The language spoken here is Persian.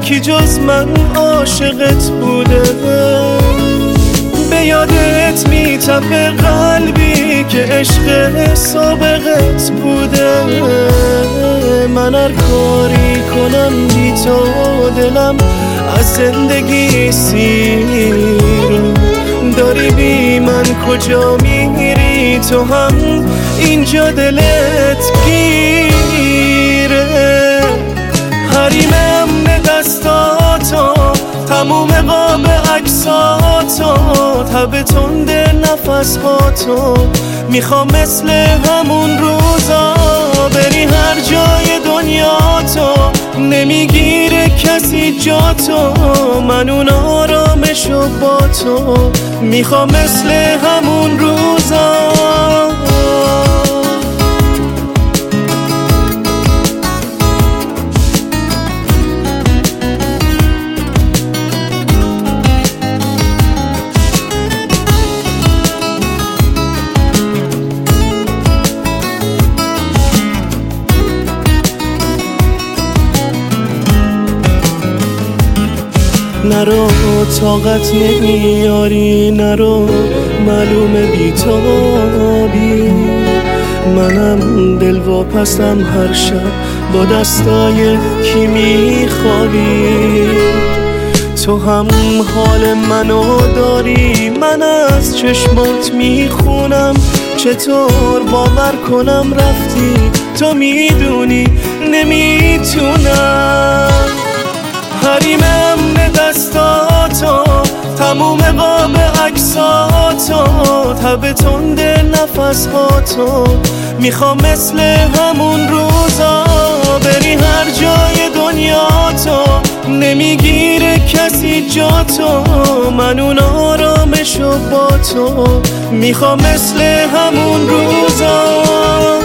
کی جز من عاشقت بوده؟ به یادت میتپه قلبی که عشق سابقت بوده. من هر کاری کنم بی تو دلم از زندگی سیر. داری بی من کجا میری تو هم اینجا دلت گیره. حریمم دستاتو تموم قاب عکساتو تب تند نفسهاتو میخوام مثل همون روزا بری هر جای دنیا تو نمیگیره کسی جا تو. من اون آرامشو با تو میخوام مثل همون روزا. نرو طاقت نمیاری، نرو معلومه بیتابی. منم دلواپسم هر شب با دستای کی میخوابی. تو هم حال منو داری، من از چشمات میخونم. چطور باور کنم رفتی تو میدونی نمیتونم. حریمم دستاتو تموم قاب عکساتو تب تند نفسهاتو میخوام مثل همون روزا بری هر جای دنیا تو نمیگیره کسی جا تو. من اون آرامشو با تو میخوام مثل همون روزا.